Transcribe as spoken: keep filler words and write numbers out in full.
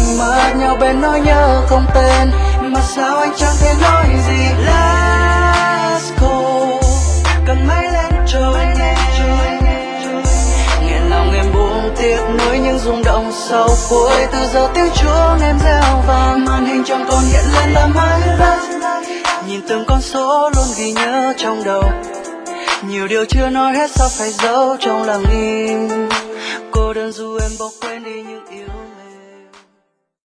mình mất nhau bên nỗi nhớ không tên, mà sao anh chẳng thể nói gì. Let's go, cần máy lên cho anh nghe, nghẹn lòng em buông tiếc nuối những rung động sau cuối. Từ giờ tiếng chuông em reo vang, màn hình chẳng còn hiện lên là mãi lắm. Nhìn từng con số luôn ghi nhớ trong đầu, nhiều điều chưa nói hết sao phải giấu trong lặng im. Cô đơn dù em bỏ quên đi những yêu